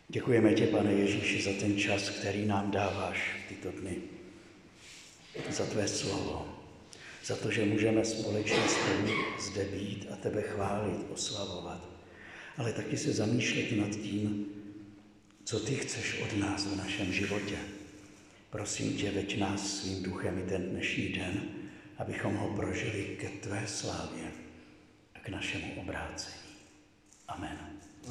Děkujeme tě, Pane Ježíši, za ten čas, který nám dáváš tyto dny. Za tvé slovo. Za to, že můžeme společně s tebou zde být a tebe chválit, oslavovat. Ale taky se zamýšlet nad tím, co ty chceš od nás v našem životě. Prosím tě, veď nás svým duchem i ten dnešní den, abychom ho prožili ke tvé slávě a k našemu obrácení. Amen.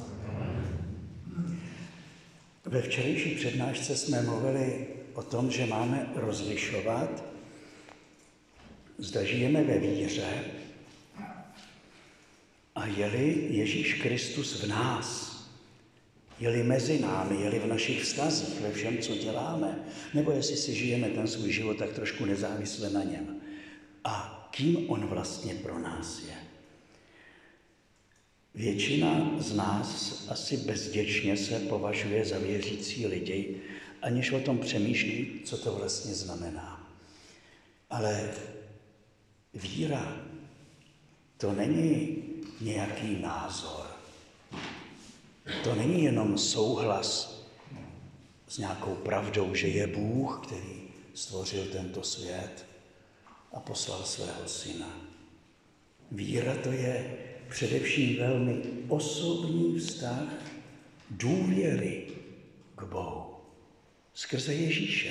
Ve včerejší přednášce jsme mluvili o tom, že máme rozlišovat, zda žijeme ve víře a je-li Ježíš Kristus v nás, je-li mezi námi, je-li v našich vztazích, ve všem, co děláme, nebo jestli si žijeme ten svůj život tak trošku nezávisle na něm. A kým on vlastně pro nás je. Většina z nás asi bezděčně se považuje za věřící lidi, aniž o tom přemýšlí, co to vlastně znamená. Ale víra to není nějaký názor. To není jenom souhlas s nějakou pravdou, že je Bůh, který stvořil tento svět a poslal svého syna. Víra to je především velmi osobní vztah důvěry k Bohu skrze Ježíše.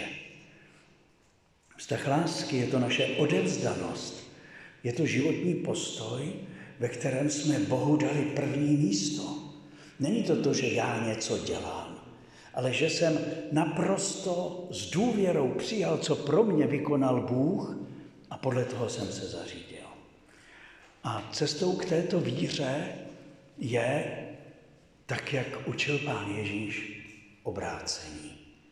Vztah lásky je to naše odevzdanost, je to životní postoj, ve kterém jsme Bohu dali první místo. Není to to, že já něco dělám, ale že jsem naprosto s důvěrou přijal, co pro mě vykonal Bůh a podle toho jsem se zařídil. A cestou k této víře je, tak jak učil Pán Ježíš, obrácení.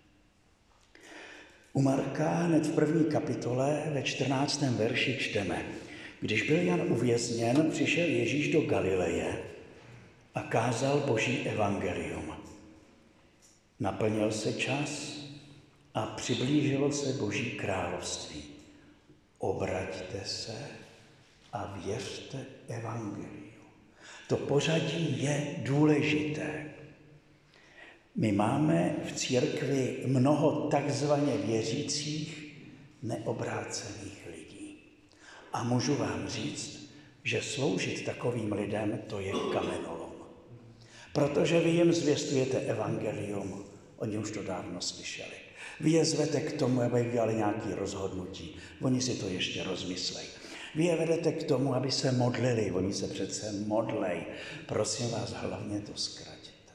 U Marka hned v 1. kapitole ve 14. verši čteme: Když byl Jan uvězněn, přišel Ježíš do Galileje a kázal Boží evangelium. Naplnil se čas a přiblížilo se Boží království. Obraťte se a věřte evangeliu. To pořadí je důležité. My máme v církvi mnoho takzvaně věřících, neobrácených lidí. A můžu vám říct, že sloužit takovým lidem, to je kamenolom. Protože vy jim zvěstujete evangelium, oni už to dávno slyšeli. Vy je zvete k tomu, aby udělali nějaké rozhodnutí. Oni si to ještě rozmyslejí. Vy je vedete k tomu, aby se modlili. Oni se přece modlej. Prosím vás, hlavně to zkraťte.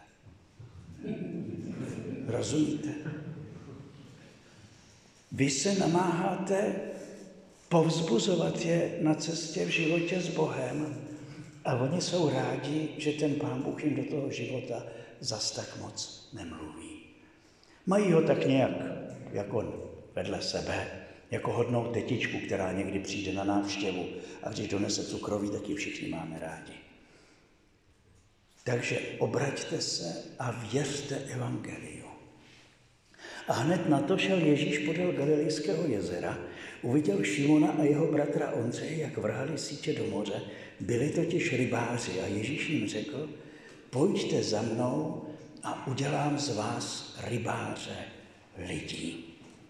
Rozumíte? Vy se namáháte povzbuzovat je na cestě v životě s Bohem a oni jsou rádi, že ten Pán Bůh jim do toho života zas tak moc nemluví. Mají ho tak nějak jako vedle sebe, jako hodnou tetičku, která někdy přijde na návštěvu a když donese cukroví, tak ji všichni máme rádi. Takže obraťte se a věřte evangeliu. A hned na to šel Ježíš podél Galilejského jezera, uviděl Šimona a jeho bratra Ondřeje, jak vrhali sítě do moře, byli totiž rybáři a Ježíš jim řekl: Pojďte za mnou a udělám z vás rybáře lidí.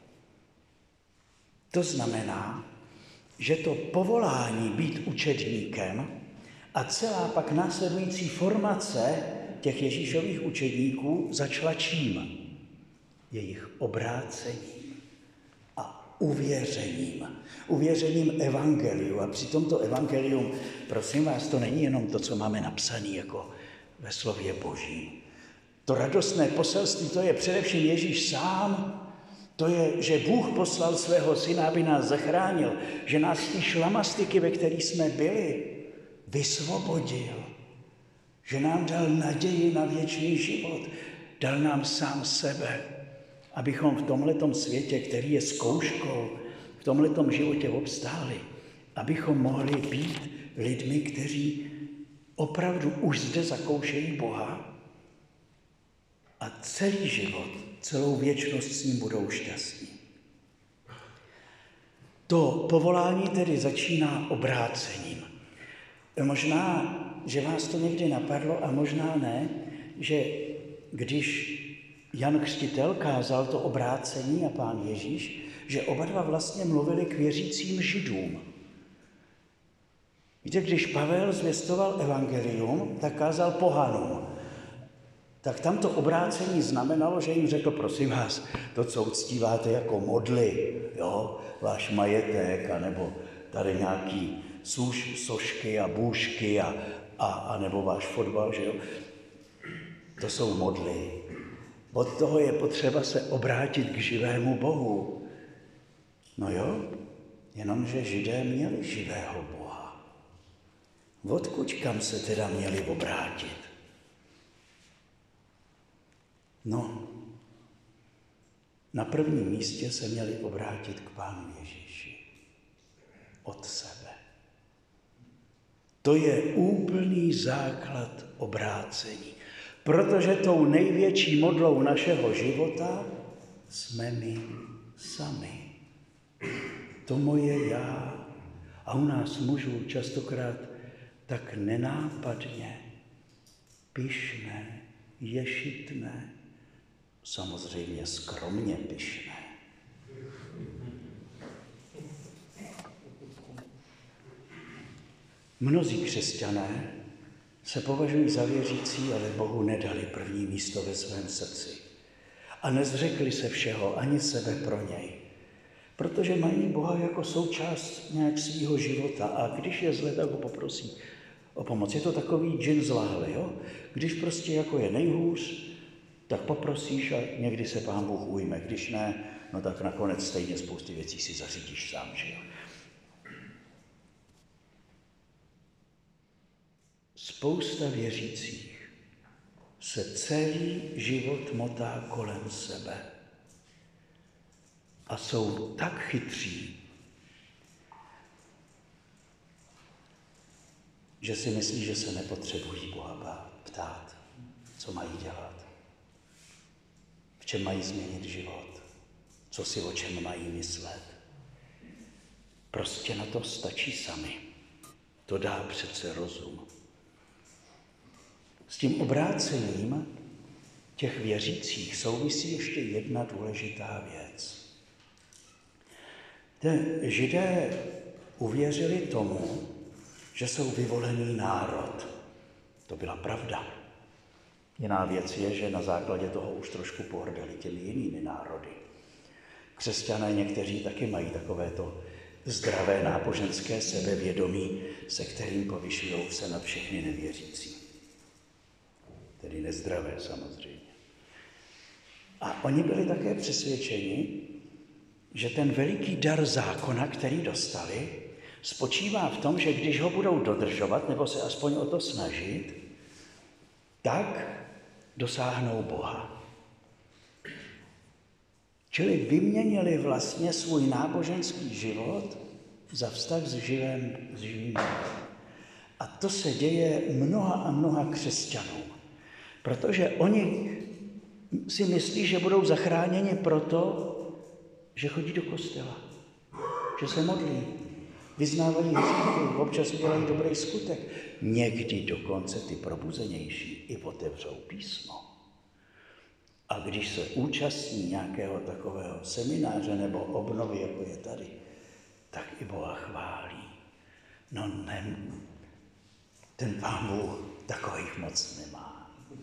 To znamená, že to povolání být učedníkem a celá pak následující formace těch Ježíšových učedníků začala čím? Jejich obrácením a uvěřením. Uvěřením evangeliu. A při tomto evangelium, prosím vás, to není jenom to, co máme napsané jako ve slově Božím. To radostné poselství, to je především Ježíš sám. To je, že Bůh poslal svého syna, aby nás zachránil, že nás z té šlamastiky, ve které jsme byli, vysvobodil, že nám dal naději na věčný život, dal nám sám sebe, abychom v tomhletom světě, který je zkouškou, v tomhletom životě obstáli, abychom mohli být lidmi, kteří opravdu už zde zakoušejí Boha a celý život, celou věčnost s ním budou šťastní. To povolání tedy začíná obrácením. Možná, že vás to někdy napadlo a možná ne, že když Jan Křtitel kázal to obrácení a Pán Ježíš, že oba dva vlastně mluvili k věřícím Židům. Víte, když Pavel zvěstoval evangelium, tak kázal pohanům. Tak tam to obrácení znamenalo, že jim řekl, prosím vás, to, co uctíváte jako modly, jo, váš majetek, anebo tady nějaký sošky a bůžky a nebo váš fotbal, že jo, to jsou modly. Od toho je potřeba se obrátit k živému Bohu. No jo, jenomže Židé měli živého Boha. Odkud kam se teda měli obrátit? No, na prvním místě se měli obrátit k Pánu Ježíši. Od sebe. To je úplný základ obrácení. Protože tou největší modlou našeho života jsme my sami. To moje já. A u nás mužů častokrát tak nenápadně, pyšné, ješitné, samozřejmě skromně pyšné. Mnozí křesťané se považují za věřící, ale Bohu nedali první místo ve svém srdci. A nezřekli se všeho, ani sebe pro něj. Protože mají Boha jako součást nějak svýho života a když je zle, tak ho poprosí o pomoc. Je to takový džin z lahve, jo? Když prostě jako je nejhůř, tak poprosíš a někdy se Pán Bůh ujme. Když ne, no tak nakonec stejně spousty věcí si zařídíš sám, že jo? Spousta věřících se celý život motá kolem sebe a jsou tak chytří, že si myslí, že se nepotřebují Boha ptát, co mají dělat, v čem mají změnit život, co si o čem mají myslet. Prostě na to stačí sami. To dá přece rozum. S tím obrácením těch věřících souvisí ještě jedna důležitá věc. Židé uvěřili tomu, že jsou vyvolený národ. To byla pravda. Jiná věc je, že na základě toho už trošku pohrdali těmi jinými národy. Křesťané někteří taky mají takovéto zdravé náboženské sebevědomí, se kterým povyšují se nad všechny nevěřící. Tedy nezdravé samozřejmě. A oni byli také přesvědčeni, že ten veliký dar zákona, který dostali, spočívá v tom, že když ho budou dodržovat, nebo se aspoň o to snažit, tak dosáhnou Boha. Čili vyměnili vlastně svůj náboženský život za vztah s živým Bohem. A to se děje mnoha a mnoha křesťanů. Protože oni si myslí, že budou zachráněni proto, že chodí do kostela, že se modlí, vyznávají hříchy, občas udělají dobrý skutek. Někdy dokonce ty probuzenější i otevřou písmo. A když se účastní nějakého takového semináře nebo obnovy, jako je tady, tak i Boha chválí. No ne, ten Pán Bůh takových moc nemá.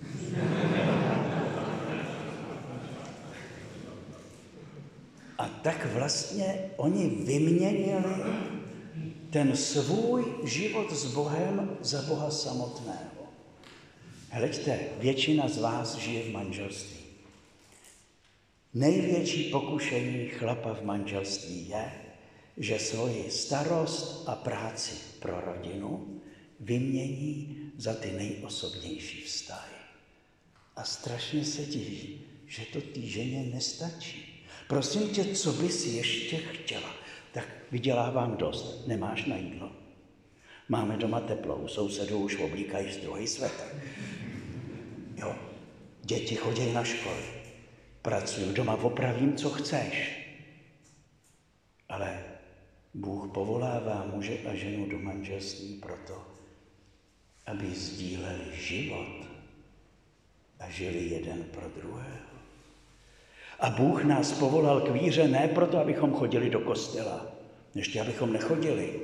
A tak vlastně oni vyměnili ten svůj život s Bohem za Boha samotného. Hleďte, většina z vás žije v manželství. Největší pokušení chlapa v manželství je, že svoji starost a práci pro rodinu vymění za ty nejosobnější vztahy. A strašně se diví, že to té ženě nestačí. Prosím tě, co bys ještě chtěla? Tak vydělávám dost, nemáš na jídlo. Máme doma teplo, u sousedů už oblíkají z druhý světek. Jo, děti chodí na školy, pracuju doma, opravím, co chceš. Ale Bůh povolává muže a ženu do manželství proto, aby sdíleli život a a žili jeden pro druhého. A Bůh nás povolal k víře ne proto, abychom chodili do kostela, ještě abychom nechodili,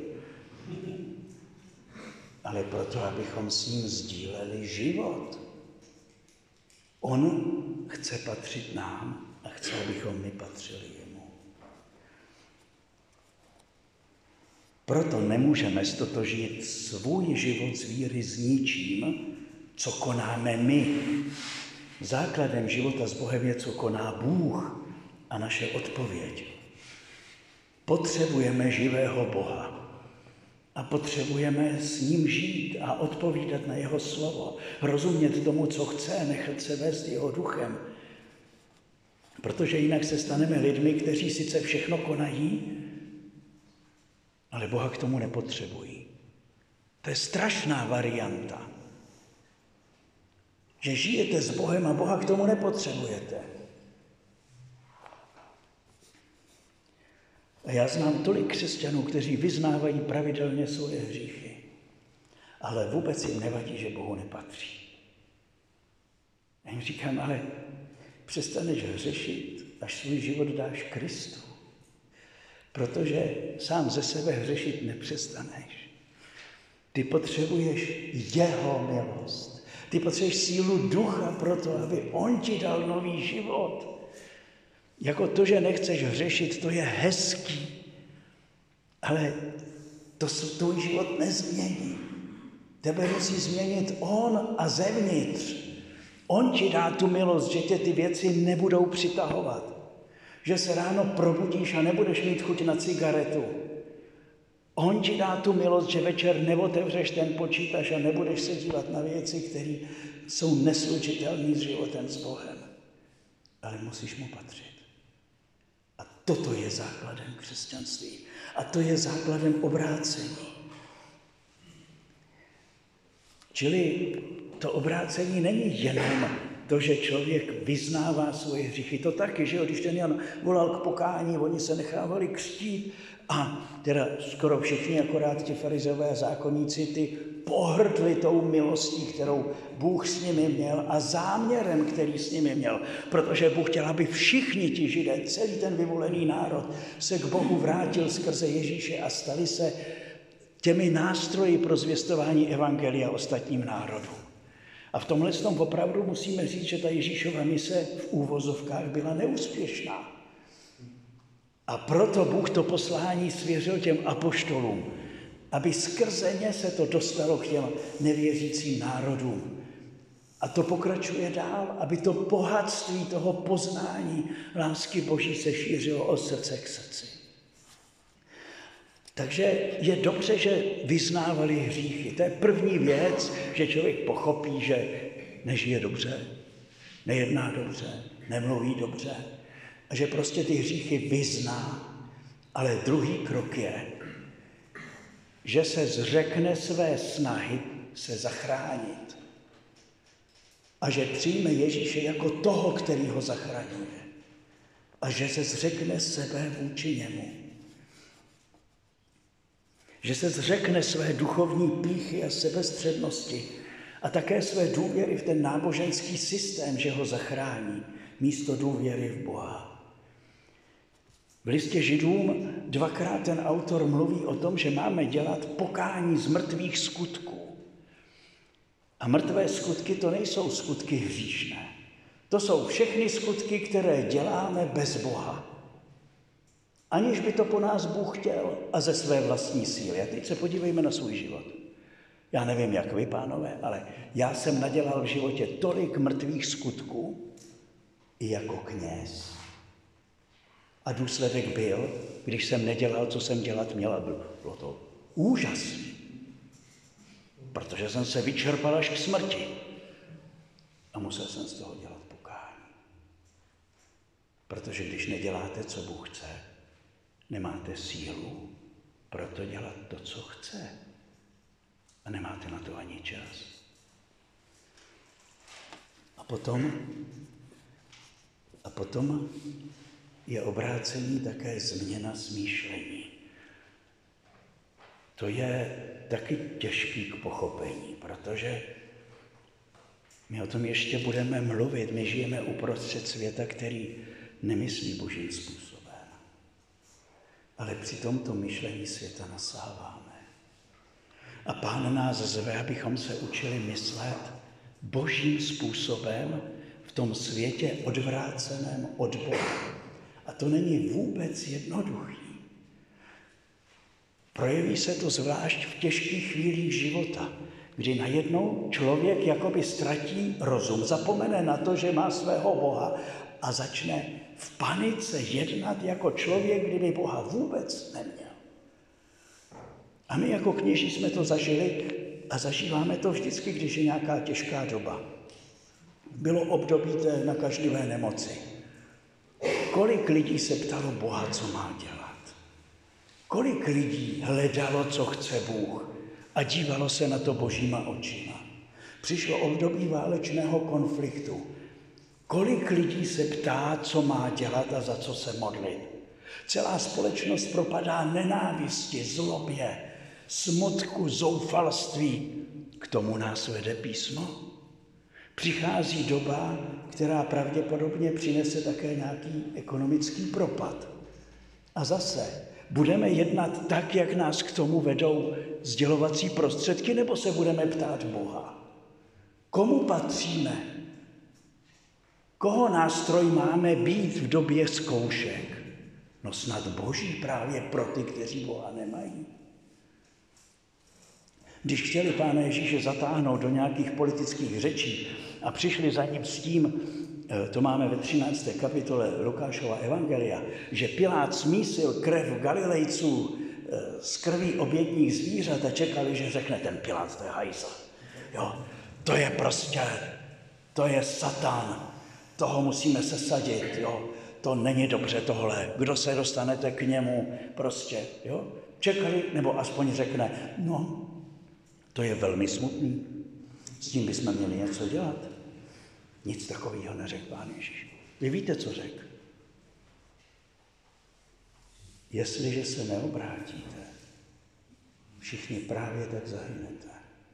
ale proto, abychom s ním sdíleli život. On chce patřit nám a chce, abychom my patřili jemu. Proto nemůžeme stotožnit svůj život z víry s ničím, co konáme my. Základem života s Bohem je, co koná Bůh a naše odpověď. Potřebujeme živého Boha a potřebujeme s ním žít a odpovídat na jeho slovo, rozumět tomu, co chce, nechat se vést jeho duchem. Protože jinak se staneme lidmi, kteří sice všechno konají, ale Boha k tomu nepotřebují. To je strašná varianta. Že žijete s Bohem a Boha k tomu nepotřebujete. A já znám tolik křesťanů, kteří vyznávají pravidelně svoje hříchy, ale vůbec jim nevadí, že Bohu nepatří. Já jim říkám, ale přestaneš hřešit, až svůj život dáš Kristu. Protože sám ze sebe hřešit nepřestaneš. Ty potřebuješ jeho milost. Ty potřebuješ sílu ducha pro to, aby on ti dal nový život. Jako to, že nechceš hřešit, to je hezký, ale to tvůj život nezmění. Tebe musí změnit on a zevnitř. On ti dá tu milost, že tě ty věci nebudou přitahovat. Že se ráno probudíš a nebudeš mít chuť na cigaretu. On ti dá tu milost, že večer neotevřeš ten počítač a nebudeš se dívat na věci, které jsou neslučitelné s životem s Bohem. Ale musíš mu patřit. A toto je základem křesťanství. A to je základem obrácení. Čili to obrácení není jenom to, že člověk vyznává svoje hříchy. To taky, že jo, když ten Jan volal k pokání, oni se nechávali křtít a teda skoro všichni, akorát ti farizeové a zákonníci, ty pohrdli tou milostí, kterou Bůh s nimi měl a záměrem, který s nimi měl. Protože Bůh chtěl, aby všichni ti Židé, celý ten vyvolený národ se k Bohu vrátil skrze Ježíše a stali se těmi nástroji pro zvěstování evangelia ostatním národům. A v tomhle tom opravdu musíme říct, že ta Ježíšova mise v úvozovkách byla neúspěšná. A proto Bůh to poslání svěřil těm apoštolům, aby skrze ně se to dostalo k těm nevěřícím národům. A to pokračuje dál, aby to bohatství toho poznání lásky Boží se šířilo od srdce k srdci. Takže je dobře, že vyznávali hříchy. To je první věc, že člověk pochopí, že nežije dobře, nejedná dobře, nemluví dobře a že prostě ty hříchy vyzná. Ale druhý krok je, že se zřekne své snahy se zachránit a že přijme Ježíše jako toho, který ho zachraňuje a že se zřekne sebe vůči němu. Že se zřekne své duchovní pýchy a sebestřednosti a také své důvěry v ten náboženský systém, že ho zachrání, místo důvěry v Boha. V listě Židům dvakrát ten autor mluví o tom, že máme dělat pokání z mrtvých skutků. A mrtvé skutky to nejsou skutky hříšné. To jsou všechny skutky, které děláme bez Boha. Aniž by to po nás Bůh chtěl a ze své vlastní síly. A teď se podívejme na svůj život. Já nevím, jak vy, pánové, ale já jsem nadělal v životě tolik mrtvých skutků i jako kněz. A důsledek byl, když jsem nedělal, co jsem dělat měl, bylo to úžasné. Protože jsem se vyčerpal až k smrti. A musel jsem z toho dělat pokání. Protože když neděláte, co Bůh chce, nemáte sílu pro to dělat to, co chce. A nemáte na to ani čas. A potom je obrácení také změna smýšlení. To je taky těžký k pochopení, protože My o tom ještě budeme mluvit. My žijeme uprostřed světa, který nemyslí božím způsobem. Ale při tomto myšlení světa nasáváme. A Pán nás zve, abychom se učili myslet božím způsobem v tom světě odvráceném od Boha. A to není vůbec jednoduchý. Projeví se to zvlášť v těžkých chvílích života, kdy najednou člověk jakoby ztratí rozum, zapomene na to, že má svého Boha a začne v panice jednat jako člověk, kdyby Boha vůbec neměl. A my jako kněží jsme to zažili a zažíváme to vždycky, když je nějaká těžká doba. Bylo období té nakažlivé nemoci. Kolik lidí se ptalo Boha, co má dělat? Kolik lidí hledalo, co chce Bůh a dívalo se na to božíma očima? Přišlo období válečného konfliktu. Kolik lidí se ptá, co má dělat a za co se modlit? Celá společnost propadá nenávisti, zlobě, smutku, zoufalství. K tomu nás vede písmo. Přichází doba, která pravděpodobně přinese také nějaký ekonomický propad. A zase budeme jednat tak, jak nás k tomu vedou sdělovací prostředky, nebo se budeme ptát Boha? Komu patříme? Koho nástroj máme být v době zkoušek? No snad Boží právě pro ty, kteří Boha nemají. Když chtěli Pána Ježíše zatáhnout do nějakých politických řečí a přišli za ním s tím, to máme ve 13. kapitole Lukášova evangelia, že Pilát smísil krev Galilejců z krví obětních zvířat a čekali, že řekne ten Pilát, to je hajzl. Jo, to je Satan, toho musíme sesadit, jo. To není dobře tohle, kdo se dostanete k němu, prostě, jo. Čekali, nebo aspoň řekne, no, to je velmi smutný, s tím bychom měli něco dělat. Nic takového neřekl Pán Ježíš. Vy víte, co řekl? Jestliže se neobrátíte, všichni právě tak zahynete.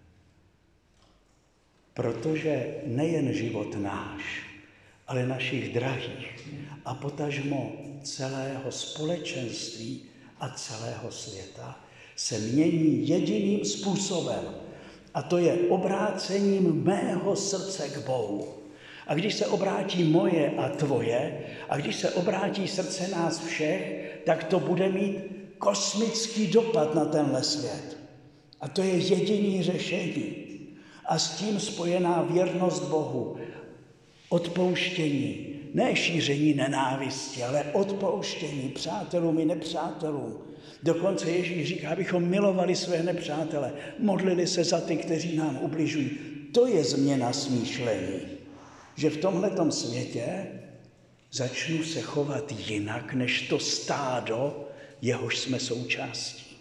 Protože nejen život náš, ale našich drahých a potažmo celého společenství a celého světa se mění jediným způsobem. A to je obrácením mého srdce k Bohu. A když se obrátí moje a tvoje, a když se obrátí srdce nás všech, tak to bude mít kosmický dopad na tenhle svět. A to je jediný řešení. A s tím spojená věrnost Bohu, odpouštění, ne šíření nenávisti, ale odpouštění přátelům i nepřátelům. Dokonce Ježíš říká, abychom milovali své nepřátele, modlili se za ty, kteří nám ubližují. To je změna smýšlení. Že v tomhletom světě začnu se chovat jinak, než to stádo, jehož jsme součástí.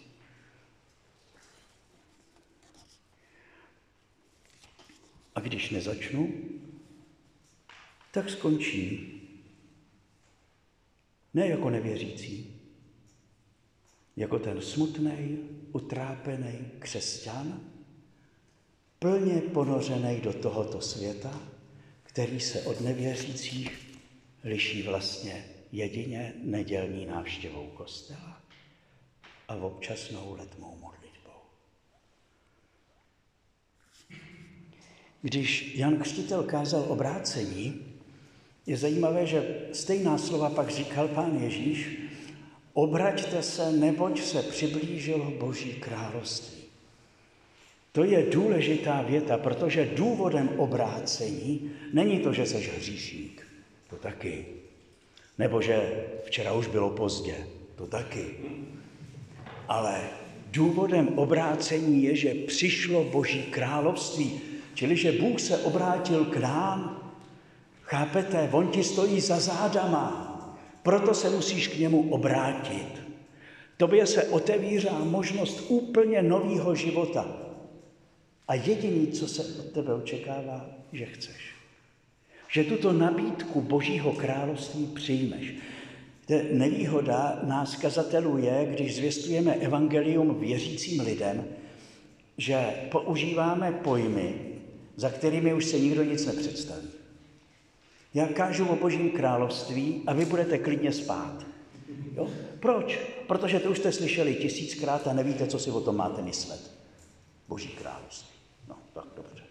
A když nezačnu, tak skončím. Ne jako nevěřící, jako ten smutnej, utrápený křesťan, plně ponořený do tohoto světa, který se od nevěřících liší vlastně jedině nedělní návštěvou kostela a občasnou letmou modlitbou. Když Jan Křtitel kázal obrácení, je zajímavé, že stejná slova pak říkal Pán Ježíš, obraťte se, neboť se přiblížilo Boží království. To je důležitá věta, protože důvodem obrácení není to, že seš hříšník, to taky. Nebo že včera už bylo pozdě, to taky. Ale důvodem obrácení je, že přišlo Boží království, čili že Bůh se obrátil k nám. Chápete, on ti stojí za zádama, proto se musíš k němu obrátit. Tobě se otevírá možnost úplně nového života. A jediný, co se od tebe očekává, že chceš. Že tuto nabídku Božího království přijmeš. Nevýhoda nás kazatelů je, když zvěstujeme evangelium věřícím lidem, že používáme pojmy, za kterými už se nikdo nic nepředstaví. Já kážu o Božím království a vy budete klidně spát. Jo? Proč? Protože to už jste slyšeli 1000krát a nevíte, co si o tom máte myslet. Boží království. No, tak dobře.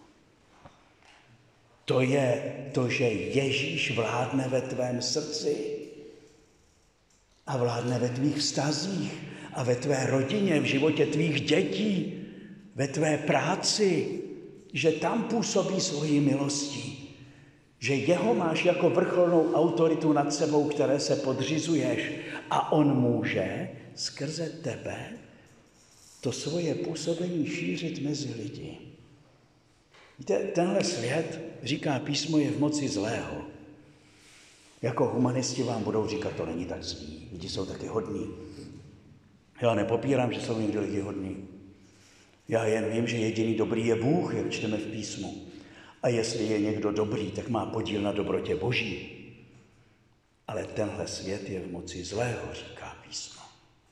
To je to, že Ježíš vládne ve tvém srdci a vládne ve tvých vztazích a ve tvé rodině, v životě tvých dětí, ve tvé práci, že tam působí svojí milostí, že jeho máš jako vrcholnou autoritu nad sebou, které se podřizuješ a on může skrze tebe to svoje působení šířit mezi lidi. Víte, tenhle svět, říká písmo, je v moci zlého. Jako humanisti vám budou říkat, to není tak zlý, lidi jsou taky hodní. Já nepopírám, že jsou někdy lidi hodní. Já jen vím, že jediný dobrý je Bůh, jak čteme v písmu. A jestli je někdo dobrý, tak má podíl na dobrotě Boží. Ale tenhle svět je v moci zlého, říká písmo.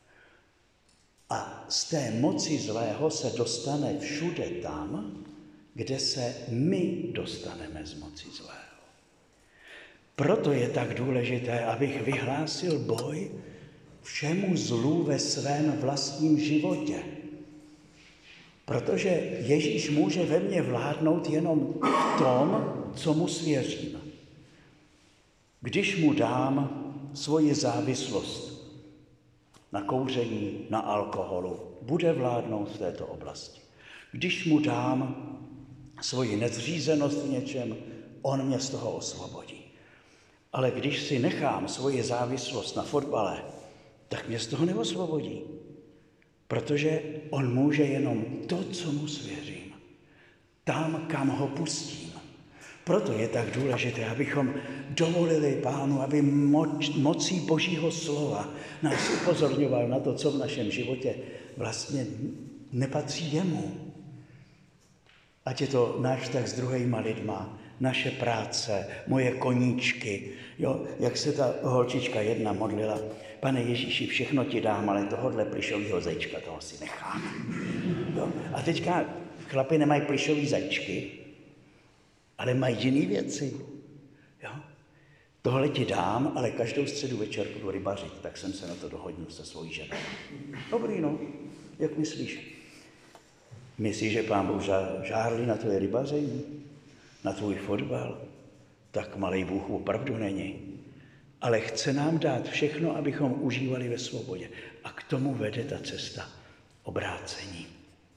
A z té moci zlého se dostane všude tam, kde se my dostaneme z moci zlého. Proto je tak důležité, abych vyhlásil boj všemu zlu ve svém vlastním životě. Protože Ježíš může ve mně vládnout jenom v tom, co mu svěřím. Když mu dám svoji závislost na kouření, na alkoholu, bude vládnout v této oblasti. Když mu dám svoji nezřízenost v něčem, on mě z toho osvobodí. Ale když si nechám svoji závislost na fotbale, tak mě z toho neosvobodí. Protože on může jenom to, co mu svěřím. Tam, kam ho pustím. Proto je tak důležité, abychom dovolili Pánu, aby mocí Božího slova nás upozorňoval na to, co v našem životě vlastně nepatří jemu. Ať je to náš vztah s druhýma lidma, naše práce, moje koníčky. Jo, jak se ta holčička jedna modlila, Pane Ježíši, všechno ti dám, ale tohohle plyšovýho zajíčka, toho si nechám. Jo? A teďka chlapi nemají plyšový zajíčky, ale mají jiný věci. Jo? Tohle ti dám, ale každou středu večer budu rybařit, tak jsem se na to dohodnil se svojí ženou. Dobrý, no, jak myslíš? Myslíš, že Pán Bůh žárlí na tvoje rybaření, na tvůj fotbal? Tak malej Bůh opravdu není. Ale chce nám dát všechno, abychom užívali ve svobodě. A k tomu vede ta cesta obrácení.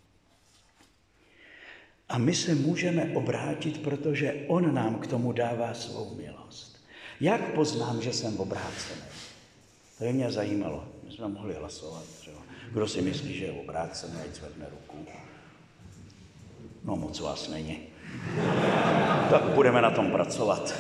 A my se můžeme obrátit, protože on nám k tomu dává svou milost. Jak poznám, že jsem obrácený? To by mě zajímalo. My jsme mohli hlasovat třeba. Kdo si myslí, že je obrácený, ať zvedne ruku. No moc vás není. Tak budeme na tom pracovat.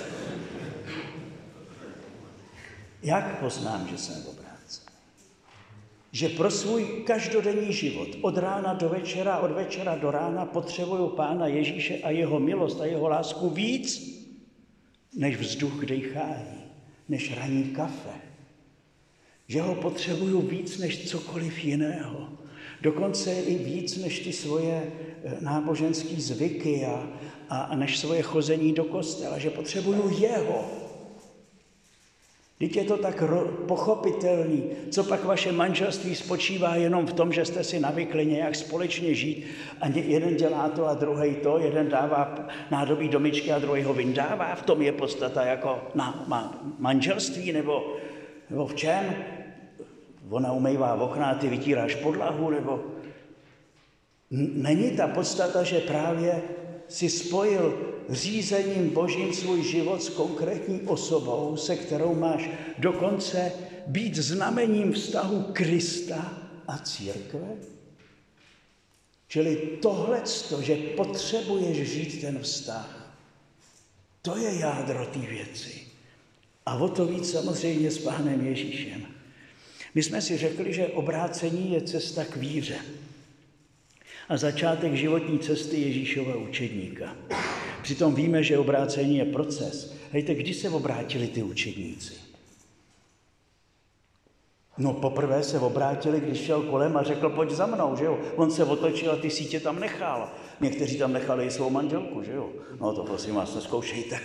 Jak poznám, že jsem obrácený? Že pro svůj každodenní život od rána do večera, od večera do rána potřebuju Pána Ježíše a jeho milost a jeho lásku víc, než vzduch k dýchání, než ranní kafe. Že ho potřebuju víc než cokoliv jiného. Dokonce i víc než ty svoje náboženské zvyky a než svoje chození do kostela. Že potřebuju jeho. Vždyť je to tak pochopitelný, co pak vaše manželství spočívá jenom v tom, že jste si navykli nějak společně žít a jeden dělá to a druhý to, jeden dává nádobí do myčky a druhý ho vyndává. V tom je podstata jako na manželství nebo v čem? Ona umývá okna a ty vytíráš podlahu, nebo není ta podstata, že právě si spojil řízením Božím svůj život s konkrétní osobou, se kterou máš dokonce být znamením vztahu Krista a církve? Čili tohleto, že potřebuješ žít ten vztah, to je jádro té věci. A o to víc samozřejmě s Pánem Ježíšem. My jsme si řekli, že obrácení je cesta k víře. A začátek životní cesty Ježíšova učedníka. Přitom víme, že obrácení je proces. Hejte, kdy se obrátili ty učedníci? No poprvé se obrátili, když šel kolem a řekl, pojď za mnou, že jo. On se otočil a ty sítě tam nechal. Někteří tam nechali i svou manželku, že jo. No to prosím vás, nezkoušejte.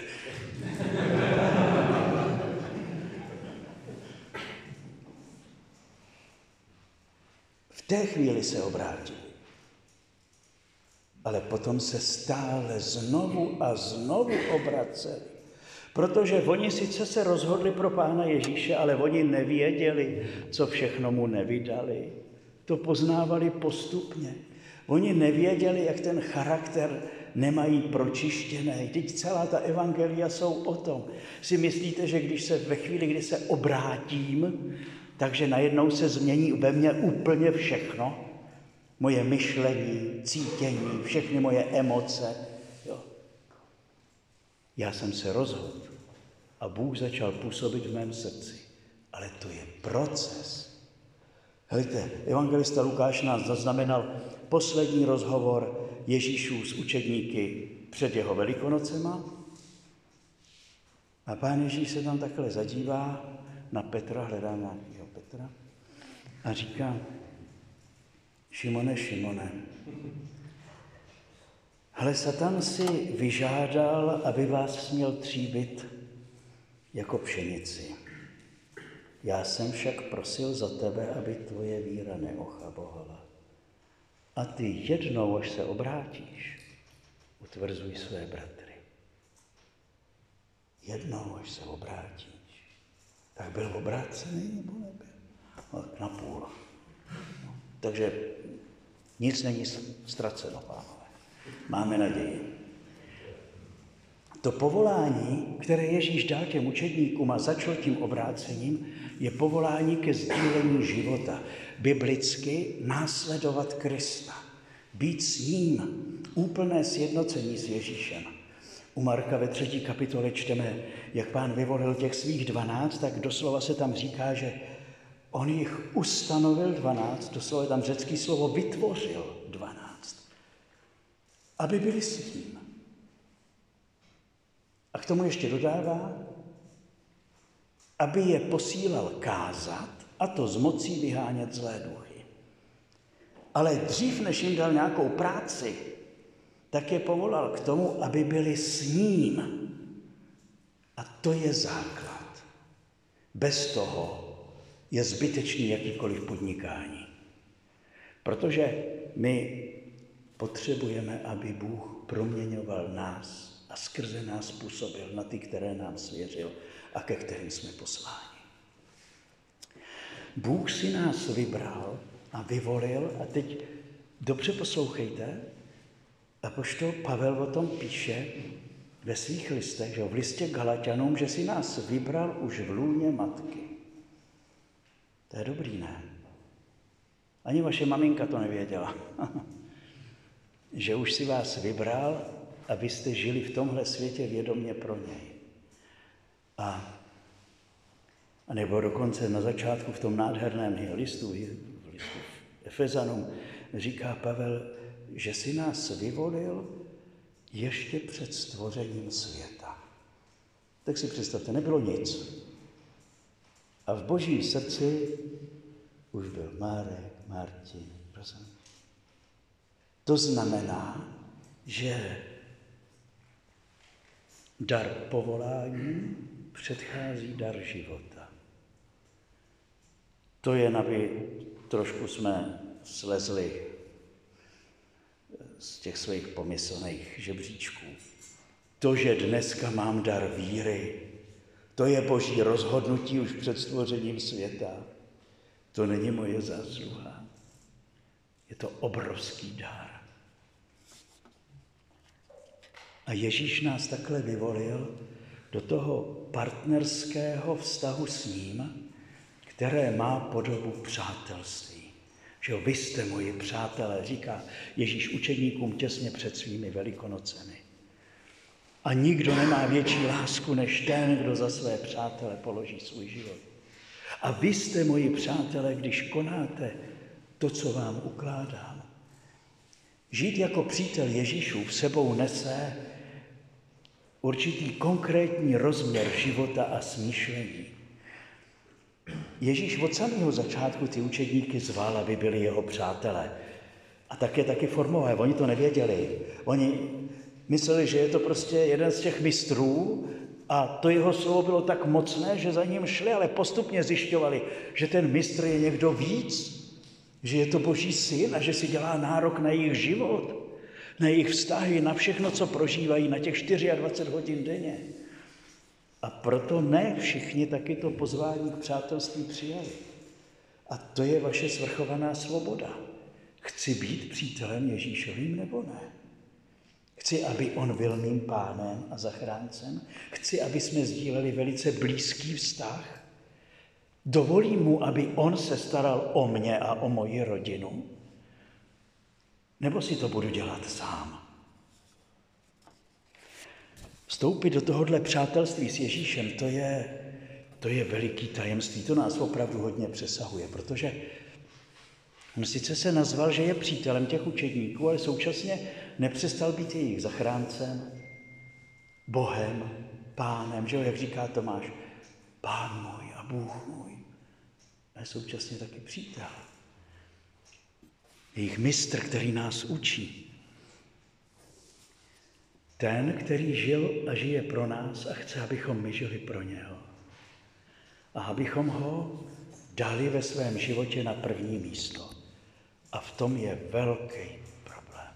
V té chvíli se obrátili. Ale potom se stále znovu a znovu obraceli. Protože oni sice se rozhodli pro Pána Ježíše, ale oni nevěděli, co všechno mu nevydali. To poznávali postupně. Oni nevěděli, jak ten charakter nemají pročištěný. Teď celá ta evangelia jsou o tom. Si myslíte, že když se ve chvíli, kdy se obrátím, takže najednou se změní ve mně úplně všechno? Moje myšlení, cítění, všechny moje emoce. Jo. Já jsem se rozhodl a Bůh začal působit v mém srdci. Ale to je proces. Hejte, evangelista Lukáš nás zaznamenal poslední rozhovor Ježíšů s učedníky před jeho Velikonocema. A Pán Ježíš se tam takhle zadívá na Petra, hledá nějakého Petra a říká, Šimone, hele, Satan si vyžádal, aby vás směl tříbit jako pšenici. Já jsem však prosil za tebe, aby tvoje víra neochabovala. A ty jednou, až se obrátíš, utvrzuj své bratry. Jednou, až se obrátíš. Tak byl obrácený nebo nebyl? No, napůl. No, takže nic není ztraceno, pánové. Máme naději. To povolání, které Ježíš dal těm učedníkům a začal tím obrácením, je povolání ke sdílení života. Biblicky následovat Krista. Být s ním. Úplné sjednocení s Ježíšem. U Marka ve 3. kapitole čteme, jak Pán vyvolil těch svých 12, tak doslova se tam říká, že on jich ustanovil 12, doslova je tam řecké slovo vytvořil 12, aby byli s ním. A k tomu ještě dodává, aby je posílal kázat, a to s mocí vyhánět zlé duchy. Ale dřív, než jim dal nějakou práci, tak je povolal k tomu, aby byli s ním. A to je základ. Bez toho je zbytečný jakýkoliv podnikání. Protože my potřebujeme, aby Bůh proměňoval nás a skrze nás působil na ty, které nám svěřil a ke kterým jsme posláni. Bůh si nás vybral a vyvolil, a teď dobře poslouchejte, apoštol Pavel o tom píše ve svých listech, že v listě Galatianům, že si nás vybral už v lůně matky. To je dobrý, ne? Ani vaše maminka to nevěděla. Že už si vás vybral, abyste žili v tomhle světě vědomě pro něj. A nebo dokonce na začátku v tom nádherném listu, v listu Efezanům, říká Pavel, že si nás vyvolil ještě před stvořením světa. Tak si představte, nebylo nic. A v Božím srdci už byl Márek, Martin, rozumím. To znamená, že dar povolání předchází dar života. To jen, aby trošku jsme slezli z těch svých pomyslných žebříčků. To, že dneska mám dar víry, to je Boží rozhodnutí už před stvořením světa. To není moje zásluha. Je to obrovský dar. A Ježíš nás takhle vyvolil do toho partnerského vztahu s ním, které má podobu přátelství. Že jo, vy jste moji přátelé, říká Ježíš učedníkům těsně před svými Velikonocemi. A nikdo nemá větší lásku než ten, kdo za své přátele položí svůj život. A vy jste moji přátelé, když konáte to, co vám ukládám. Žít jako přítel Ježíšův sebou nese určitý konkrétní rozměr života a smýšlení. Ježíš od samého začátku ty učedníky zval, aby byli jeho přátelé. A tak je taky formoval. Oni to nevěděli. Oni mysleli, že je to prostě jeden z těch mistrů a to jeho slovo bylo tak mocné, že za ním šli, ale postupně zjišťovali, že ten mistr je někdo víc, že je to Boží syn a že si dělá nárok na jejich život, na jejich vztahy, na všechno, co prožívají, na těch 24 hodin denně. A proto ne všichni taky to pozvání k přátelství přijali. A to je vaše svrchovaná svoboda. Chci být přítelem Ježíšovým nebo ne? Chci, aby on byl mým pánem a zachráncem? Chci, aby jsme sdíleli velice blízký vztah? Dovolím mu, aby on se staral o mě a o moji rodinu? Nebo si to budu dělat sám? Vstoupit do tohohle přátelství s Ježíšem, to je veliký tajemství. To nás opravdu hodně přesahuje, protože on sice se nazval, že je přítelem těch učedníků, ale současně nepřestal být jejich zachráncem, Bohem, pánem, že jo, jak říká Tomáš, Pán můj a Bůh můj, ale současně taky přítel. Jejich mistr, který nás učí. Ten, který žil a žije pro nás a chce, abychom my žili pro něho. A abychom ho dali ve svém životě na první místo. A v tom je velký problém.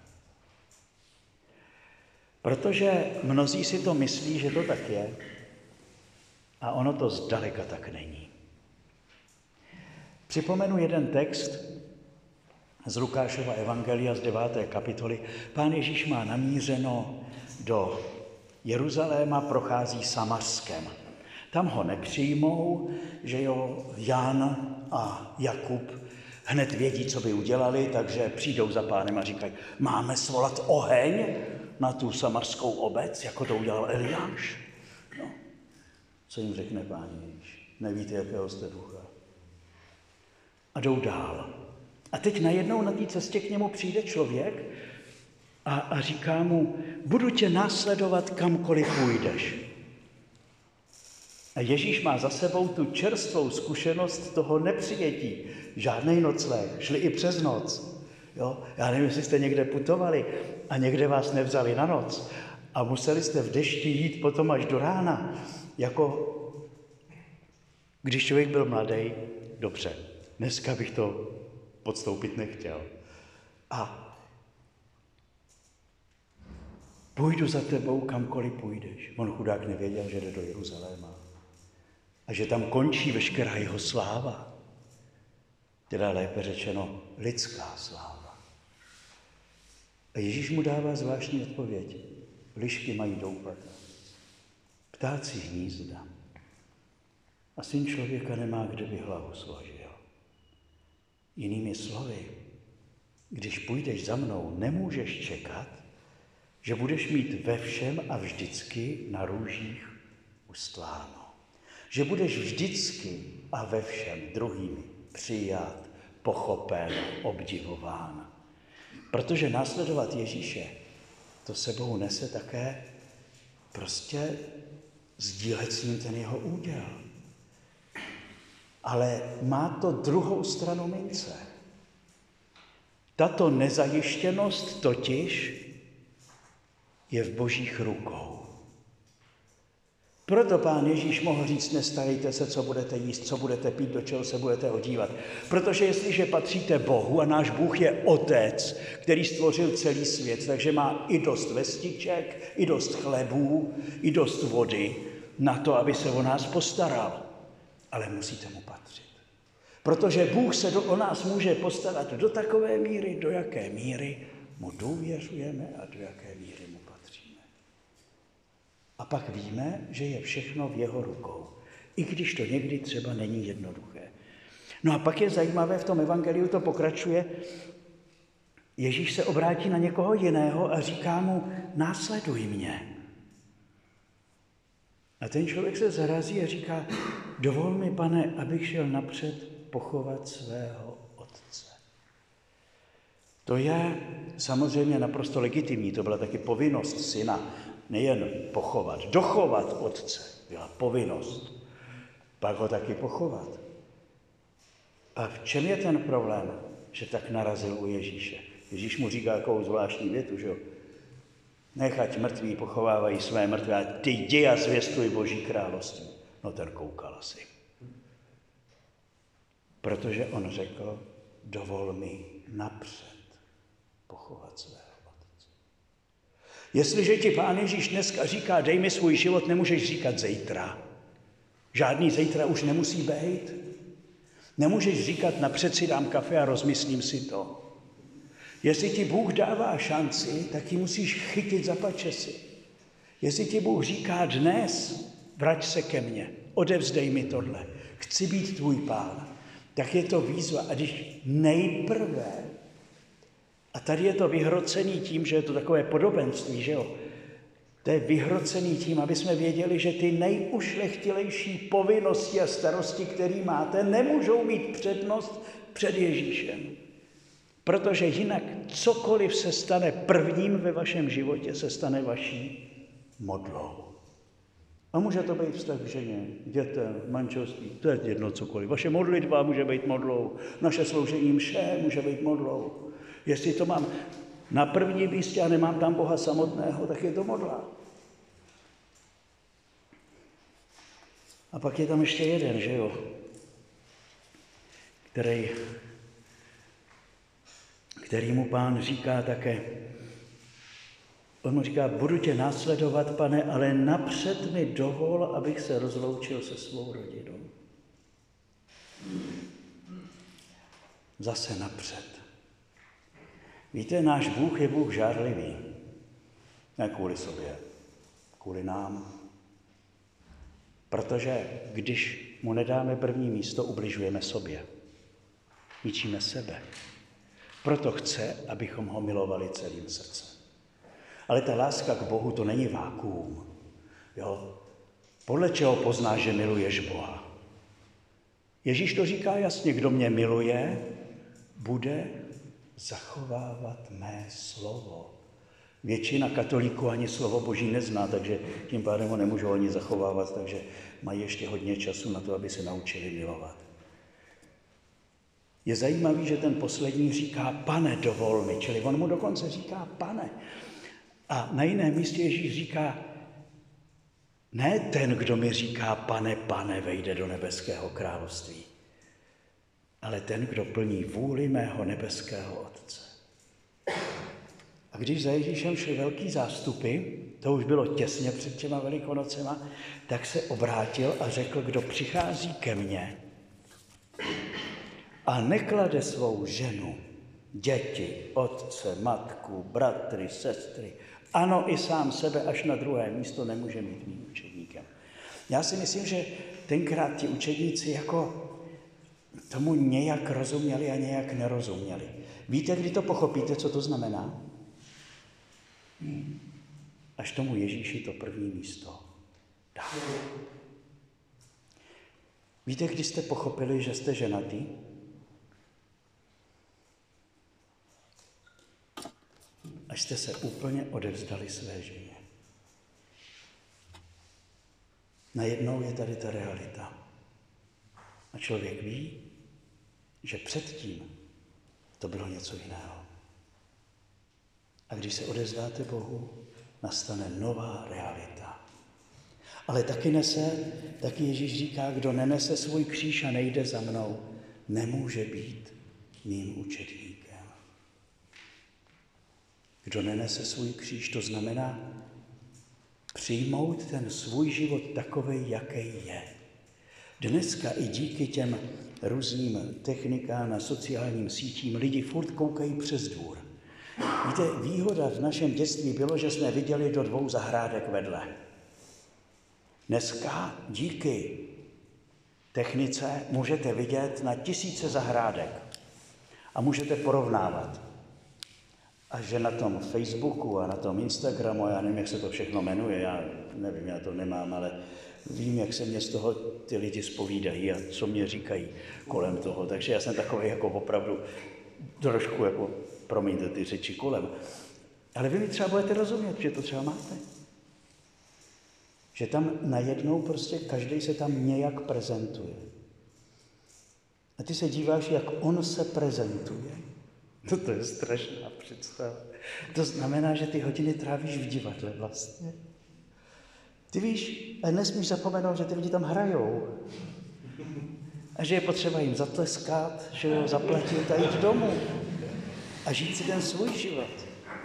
Protože mnozí si to myslí, že to tak je, a ono to zdaleka tak není. Připomenu jeden text z Lukášova evangelia z 9. kapitoly. Pán Ježíš má namířeno do Jeruzaléma, prochází Samařskem. Tam ho nepřijmou, že jo, Jan a Jakub hned vědí, co by udělali, takže přijdou za pánem a říkají, máme svolat oheň na tu samařskou obec, jako to udělal Eliáš. No. Co jim řekne Pán Ježíš? Nevíte, jakého jste ducha. A jdou dál. A teď najednou na té cestě k němu přijde člověk a říká mu, budu tě následovat kamkoliv půjdeš. A Ježíš má za sebou tu čerstvou zkušenost toho nepřijetí. Žádnej nocleh, šli i přes noc. Jo? Já nevím, jestli jste někde putovali a někde vás nevzali na noc a museli jste v dešti jít potom až do rána. Jako když člověk byl mladý, dobře, dneska bych to podstoupit nechtěl. A půjdu za tebou, kamkoliv půjdeš. On chudák nevěděl, že jde do Jeruzaléma a že tam končí veškerá jeho sláva. Teda lépe řečeno lidská sláva. A Ježíš mu dává zvláštní odpověď. Lišky mají doupata, ptáci hnízda a syn člověka nemá, kde by hlavu složil. Jinými slovy, když půjdeš za mnou, nemůžeš čekat, že budeš mít ve všem a vždycky na růžích ustláno. Že budeš vždycky a ve všem druhými přijat, pochopen, obdivován. Protože následovat Ježíše, to sebou nese také prostě sdílet s ním ten jeho úděl. Ale má to druhou stranu mince. Tato nezajištěnost totiž je v Božích rukou. Proto Pán Ježíš mohl říct, nestarejte se, co budete jíst, co budete pít, do čeho se budete odívat. Protože jestliže patříte Bohu a náš Bůh je Otec, který stvořil celý svět, takže má i dost vestiček, i dost chlebů, i dost vody na to, aby se o nás postaral. Ale musíte mu patřit. Protože Bůh se o nás může postarat do takové míry, do jaké míry mu důvěřujeme a do jaké míry mu patříme. A pak víme, že je všechno v jeho rukou, i když to někdy třeba není jednoduché. No a pak je zajímavé, v tom evangeliu to pokračuje, Ježíš se obrátí na někoho jiného a říká mu, následuj mě. A ten člověk se zarazí a říká, dovol mi, Pane, abych šel napřed pochovat svého otce. To je samozřejmě naprosto legitimní, to byla taky povinnost syna, nejen pochovat, dochovat otce byla povinnost, pak ho taky pochovat. A v čem je ten problém, že tak narazil u Ježíše? Ježíš mu říká takovou zvláštní větu, že jo? Nechať mrtví pochovávají své mrtvé a ty jdi a zvěstuj Boží království. No ten koukal asi. Protože on řekl, dovol mi napřed pochovat svého otce. Jestliže ti Pán Ježíš dneska říká, dej mi svůj život, nemůžeš říkat zítra. Žádný zítra už nemusí být. Nemůžeš říkat, napřed si dám kafe a rozmyslím si to. Jestli ti Bůh dává šanci, tak ji musíš chytit za pačesy. Jestli ti Bůh říká dnes, vrať se ke mně, odevzdej mi tohle, chci být tvůj Pán, tak je to výzva. A když nejprve, a tady je to vyhrocený tím, že je to takové podobenství, že jo? To je vyhrocený tím, aby jsme věděli, že ty nejušlechtilejší povinnosti a starosti, které máte, nemůžou mít přednost před Ježíšem. Protože jinak cokoliv se stane prvním ve vašem životě, se stane vaší modlou. A může to být vztah k ženě, dětem, manželství, to je jedno cokoliv. Vaše modlitba může být modlou, naše sloužení mše může být modlou. Jestli to mám na prvním místě a nemám tam Boha samotného, tak je to modla. A pak je tam ještě jeden, že jo, který mu Pán říká také, on mu říká, budu tě následovat, Pane, ale napřed mi dovol, abych se rozloučil se svou rodinou. Zase napřed. Víte, náš Bůh je Bůh žárlivý. Ne kvůli sobě, kvůli nám. Protože když mu nedáme první místo, ubližujeme sobě. Ničíme sebe. Proto chce, abychom ho milovali celým srdcem. Ale ta láska k Bohu to není vákuum. Jo? Podle čeho poznáš, že miluješ Boha? Ježíš to říká jasně, kdo mě miluje, bude zachovávat mé slovo. Většina katolíků ani slovo Boží nezná, takže tím pádem ho nemůžou ani zachovávat, takže mají ještě hodně času na to, aby se naučili milovat. Je zajímavý, že ten poslední říká, Pane, dovol mi, čili on mu dokonce říká, Pane. A na jiném místě Ježíš říká, ne ten, kdo mi říká, Pane, Pane, vejde do nebeského království, ale ten, kdo plní vůli mého nebeského Otce. A když za Ježíšem šli velký zástupy, to už bylo těsně před těma Velikonocema, tak se obrátil a řekl, kdo přichází ke mně a neklade svou ženu, děti, otce, matku, bratry, sestry, ano i sám sebe až na druhé místo nemůže mít mým učedníkem. Já si myslím, že tenkrát ti učedníci jako tomu nějak rozuměli a nějak nerozuměli. Víte, kdy to pochopíte, co to znamená? Až tomu Ježíši to první místo dá. Víte, kdy jste pochopili, že jste ženatý? Až jste se úplně odevzdali své ženě. Najednou je tady ta realita. A člověk ví, že předtím to bylo něco jiného. A když se odevzdáte Bohu, nastane nová realita. Ale taky Ježíš říká, kdo nenese svůj kříž a nejde za mnou, nemůže být mým učedníkem. Kdo nenese svůj kříž, to znamená přijmout ten svůj život takovej, jaký je. Dneska i díky těm různým technikám a sociálním sítím lidi furt koukají přes dvůr. Víte, výhoda v našem dětství bylo, že jsme viděli do 2 zahrádek vedle. Dneska díky technice můžete vidět na 1000 zahrádek a můžete porovnávat. A že na tom Facebooku a na tom Instagramu, já nevím, jak se to všechno jmenuje, já nevím, já to nemám, ale vím, jak se mě z toho ty lidi zpovídají a co mě říkají kolem toho. Takže já jsem takový jako opravdu trošku jako, promiňte ty řeči kolem. Ale vy mi třeba budete rozumět, že to třeba máte. Že tam najednou prostě každý se tam nějak prezentuje. A ty se díváš, jak on se prezentuje. No to je strašná představa. To znamená, že ty hodiny trávíš v divadle vlastně. Ty víš, ale nesmíš zapomenout, že ty lidi tam hrajou. A že je potřeba jim zatleskat, že jo, zaplatit a jít domů. A žít si ten svůj život.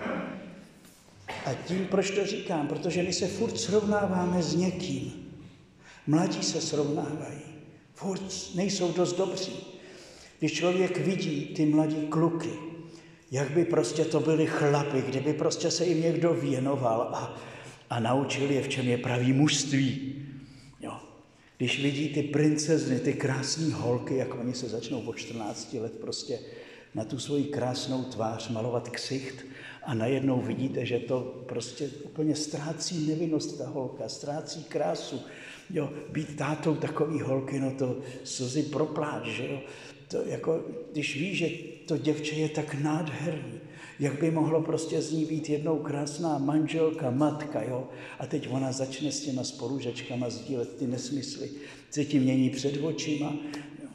A tím, proč to říkám? Protože my se furt srovnáváme s někým. Mladí se srovnávají. Furt nejsou dost dobří. Když člověk vidí ty mladí kluky, jak by prostě to byli chlapi, kdyby prostě se jim někdo věnoval a naučil je, v čem je pravý mužství. Jo. Když vidí ty princezny, ty krásné holky, jak oni se začnou od 14 let prostě na tu svoji krásnou tvář malovat ksicht a najednou vidíte, že to prostě úplně ztrácí nevinnost ta holka, ztrácí krásu. Jo, být tátou takový holky, no to slzy propláč, že jo. To jako, když víš, že to děvče je tak nádherný, jak by mohlo prostě z ní být jednou krásná manželka, matka, jo. A teď ona začne s těma spolužečkama sdílet ty nesmysly, se tím mění před očima. Jo.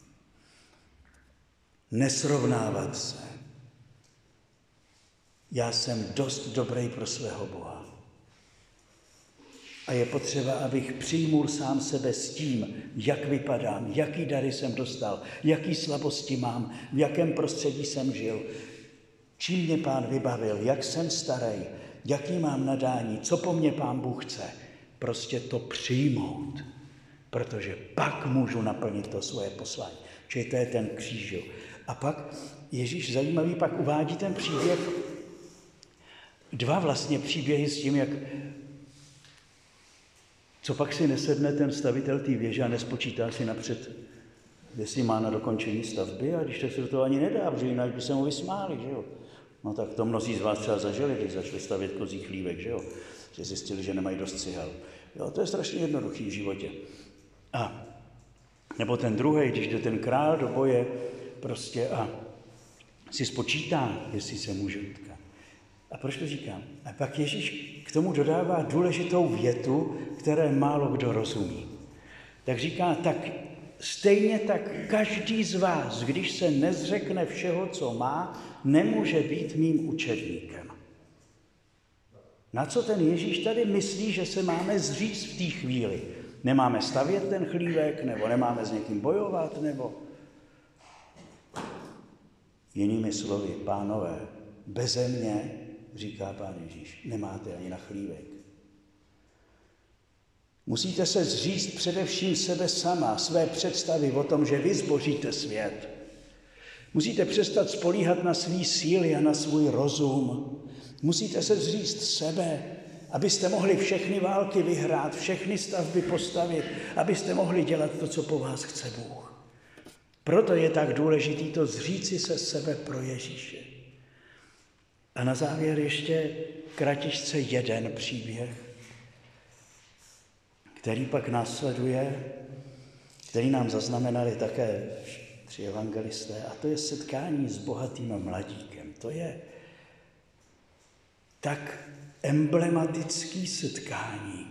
Nesrovnávat se. Já jsem dost dobrý pro svého Boha. A je potřeba, abych přijmul sám sebe s tím, jak vypadám, jaký dary jsem dostal, jaký slabosti mám, v jakém prostředí jsem žil, čím mě Pán vybavil, jak jsem starý, jaký mám nadání, co po mně Pán Bůh chce. Prostě to přijmout, protože pak můžu naplnit to svoje poslání. Čili to je ten kříž. A pak Ježíš zajímavý pak uvádí ten příběh, dva vlastně příběhy s tím, jak co pak si nesedne ten stavitel té věže a nespočítá si napřed, jestli má na dokončení stavby, a když tak se do toho ani nedá, protože jinak by se mu vysmáli, že jo. No tak to mnozí z vás třeba zažili, když začali stavět kozí chlívek, že jo. Že zjistili, že nemají dost cihel. Jo, to je strašně jednoduchý v životě. A nebo ten druhý, když jde ten král do boje prostě a si spočítá, jestli se může utkat. A proč to říkám? A pak Ježíš k tomu dodává důležitou větu, které málo kdo rozumí. Tak říká, tak stejně tak každý z vás, když se nezřekne všeho, co má, nemůže být mým učedníkem. Na co ten Ježíš tady myslí, že se máme zříct v té chvíli? Nemáme stavět ten chlívek, nebo nemáme s někým bojovat, nebo... Jinými slovy, pánové, beze mě, říká Pán Ježíš, nemáte ani na chlívek. Musíte se zříct především sebe sama, své představy o tom, že vy zboříte svět. Musíte přestat spolíhat na svý síly a na svůj rozum. Musíte se zříct sebe, abyste mohli všechny války vyhrát, všechny stavby postavit, abyste mohli dělat to, co po vás chce Bůh. Proto je tak důležitý to zříci se sebe pro Ježíše. A na závěr ještě kratičce jeden příběh, který pak následuje, který nám zaznamenali také 3 evangelisté, a to je setkání s bohatým mladíkem. To je tak emblematický setkání.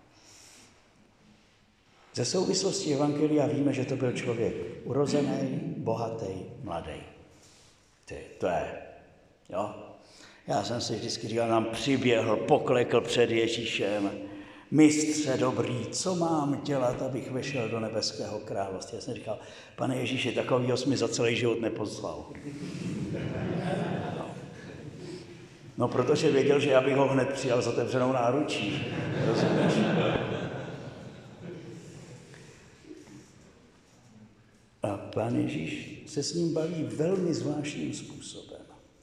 Ze souvislosti evangelia víme, že to byl člověk urozený, bohatý, mladý. To je, jo. Já jsem si vždycky říkal, nám přiběhl, poklekl před Ježíšem. Mistře dobrý, co mám dělat, abych vešel do nebeského království? Já jsem říkal, Pane Ježíši, takovýho jsi mi za celý život nepozval. No, protože věděl, že já bych ho hned přijal s otevřenou náručí. Rozumíš? A Pán Ježíš se s ním baví velmi zvláštním způsobem.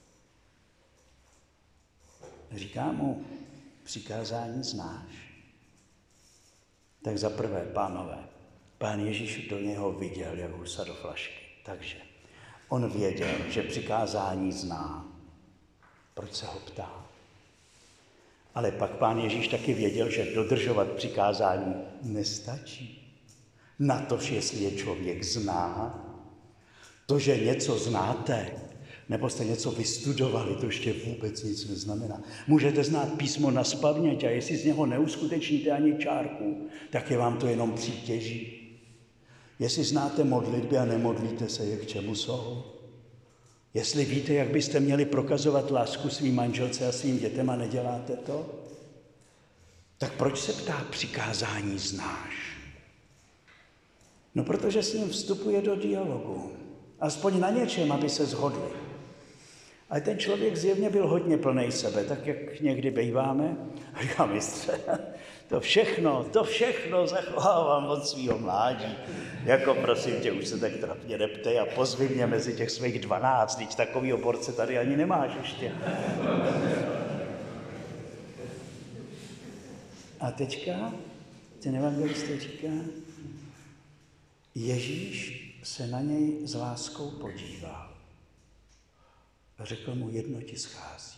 Říká mu, přikázání znáš. Tak za prvé, pánové, Pán Ježíš do něho viděl, jak husa do flašky. Takže on věděl, že přikázání zná. Proč se ho ptá? Ale pak Pán Ježíš taky věděl, že dodržovat přikázání nestačí. Natož, jestli je člověk zná, to, že něco znáte, nebo jste něco vystudovali, to ještě vůbec nic neznamená. Můžete znát písmo nazpaměť a jestli z něho neuskutečníte ani čárku, tak je vám to jenom přítěží. Jestli znáte modlitby a nemodlíte se je, k čemu jsou. Jestli víte, jak byste měli prokazovat lásku svým manželce a svým dětem a neděláte to, tak proč se ptá přikázání znáš? No, protože s ním vstupuje do dialogu. Aspoň na něčem, aby se shodli. A ten člověk zjevně byl hodně plnej sebe, tak jak někdy býváme. A říká, mistře, to všechno zachovávám od svého mládí. Jako prosím tě, už se tak trapně neptej a pozvi mě mezi těch svých 12, teď takovýho borce tady ani nemáš ještě. A teďka ten evangelista říká, Ježíš se na něj s láskou podíval a řekl mu, jedno ti schází.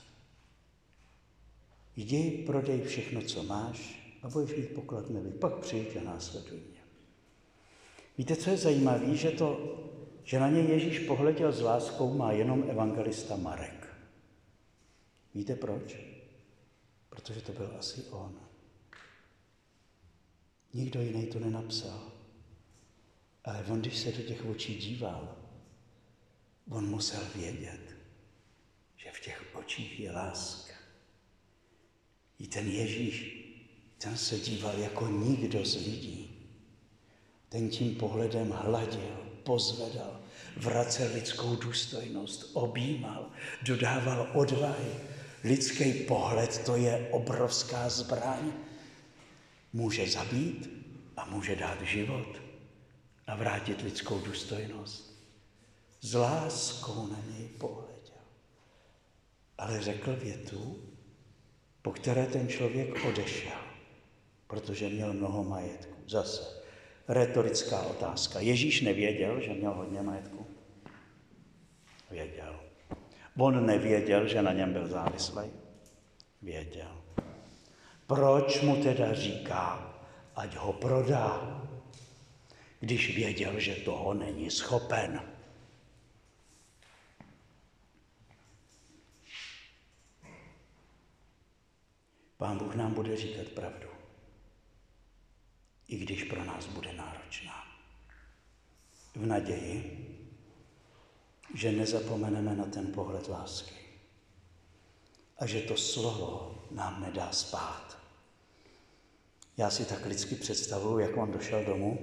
Jdi, prodej všechno, co máš a budeš mít poklad v nebi. Pak přijď a následuj mě. Víte, co je zajímavé, že na něj Ježíš pohleděl s láskou, má jenom evangelista Marek. Víte proč? Protože to byl asi on. Nikdo jiný to nenapsal. Ale on, když se do těch očí díval, on musel vědět, že v těch očích je láska. I ten Ježíš, ten se díval jako nikdo z lidí. Ten tím pohledem hladil, pozvedal, vracel lidskou důstojnost, objímal, dodával odvahy. Lidský pohled, to je obrovská zbraň. Může zabít a může dát život a vrátit lidskou důstojnost. S láskou na něj pohleděl. Ale řekl větu, po které ten člověk odešel, protože měl mnoho majetku. Zase retorická otázka. Ježíš nevěděl, že měl hodně majetku? Věděl. On nevěděl, že na něm byl závislý? Věděl. Proč mu teda říká, ať ho prodá, když věděl, že toho není schopen? Pán Bůh nám bude říkat pravdu, i když pro nás bude náročná. V naději, že nezapomeneme na ten pohled lásky a že to slovo nám nedá spát. Já si tak lidsky představuju, jak on došel domů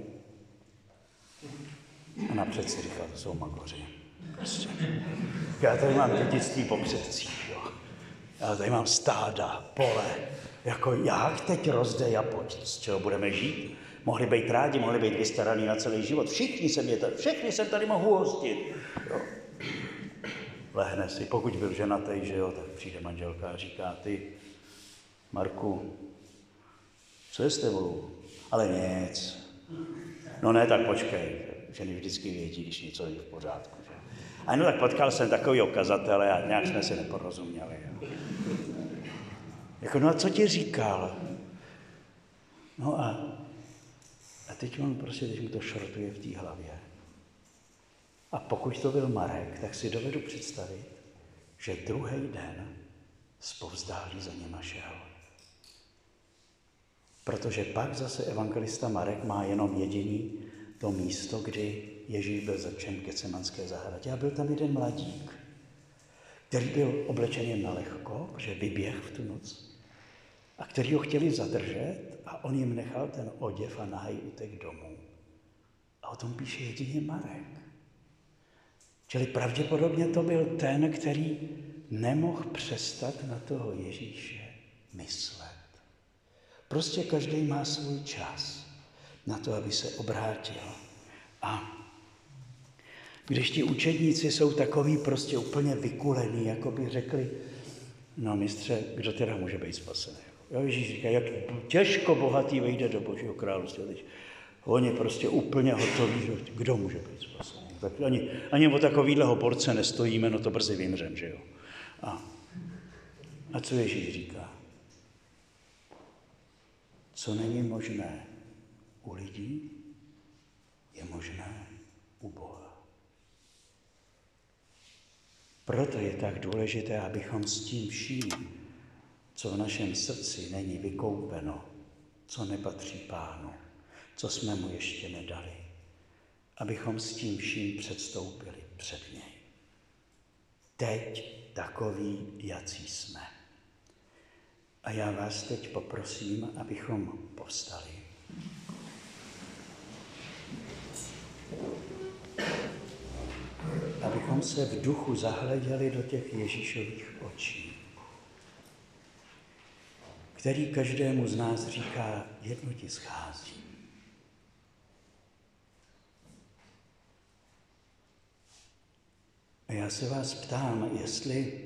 a napřed si říkal, to jsou magoři. Prostě. Já tady mám dědictví po předcích, jo. Já tady mám stáda, pole, jako jak teď rozdej a pojď, z čeho budeme žít. Mohli být rádi, mohli být vystaraný na celý život. Všechny jsem tady mohu hostit. Jo. Lehne si, pokud byl ženatý, že jo, tak přijde manželka a říká, ty, Marku, co je s tebou? Ale nic. No ne, tak počkej. Ženy vždycky vědí, když něco je v pořádku. Že? A no tak potkal jsem takovýho kazatele a nějak jsme se neporozuměli. Jo. Jako, no a co ti říkal? No a teď on prostě, teď mu to šrotuje v té hlavě. A pokud to byl Marek, tak si dovedu představit, že druhý den zpovzdálí za něma šel. Protože pak zase evangelista Marek má jenom jediný to místo, kdy Ježíš byl zatčen v Getsemanské zahradě a byl tam jeden mladík, který byl oblečen jen na lehko, protože vyběh v tu noc, a který ho chtěli zadržet a on jim nechal ten oděv a nahej utek domů. A o tom píše jedině Marek. Čili pravděpodobně to byl ten, který nemohl přestat na toho Ježíše myslet. Prostě každý má svůj čas na to, aby se obrátil. A když ti učedníci jsou takový prostě úplně vykulení, jako by řekli, no mistře, kdo teda může být spasený? Jo, Ježíš říká, jak těžko bohatý vejde do Božího království. Oni prostě úplně hotoví, že kdo může být spasený? Tak ani o takovýhleho borce nestojíme, no to brzy vymřem, že jo. A co Ježíš říká? Co není možné u lidí, je možné u Boha. Proto je tak důležité, abychom s tím vším, co v našem srdci není vykoupeno, co nepatří Pánu, co jsme mu ještě nedali, abychom s tím vším předstoupili před něj. Teď takový, jací jsme. A já vás teď poprosím, abychom povstali. Abychom se v duchu zahleděli do těch Ježíšových očí, který každému z nás říká, jedno ti schází. A já se vás ptám, jestli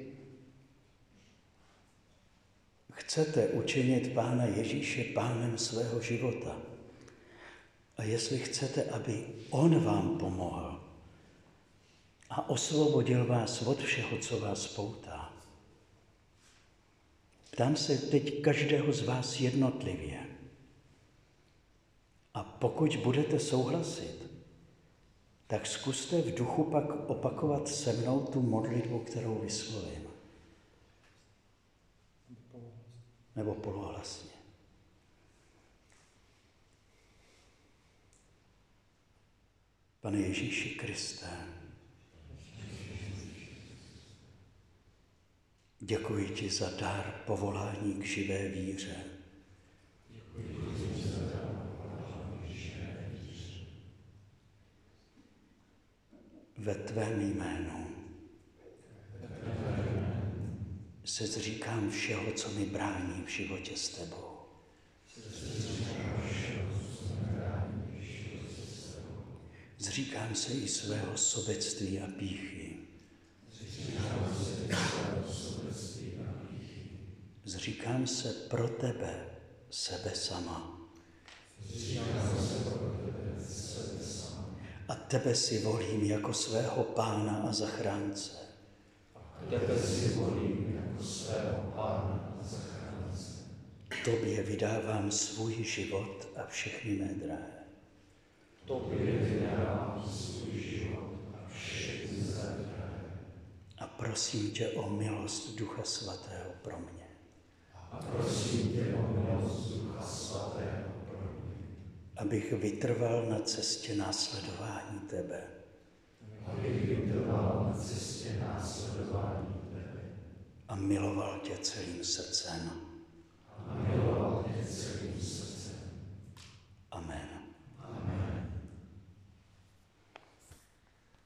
chcete učinit Pána Ježíše pánem svého života a jestli chcete, aby on vám pomohl a osvobodil vás od všeho, co vás poutá. Ptám se teď každého z vás jednotlivě. A pokud budete souhlasit, tak zkuste v duchu pak opakovat se mnou tu modlitbu, kterou vyslovím. Nebo polohlasně. Pane Ježíši Kriste, děkuji ti za dar povolání k živé víře. Ve tvém jménu se zříkám všeho, co mi brání v životě s tebou. Zříkám se i svého sobectví a pýchy. Zříkám se pro tebe sebe sama. A tebe si volím jako svého Pána a zachránce. Tobě vydávám svůj život a všechny mé drahé. A prosím tě o milost Ducha Svatého pro mě. Abych vytrval na cestě následování tebe. A miloval tě celým srdcem.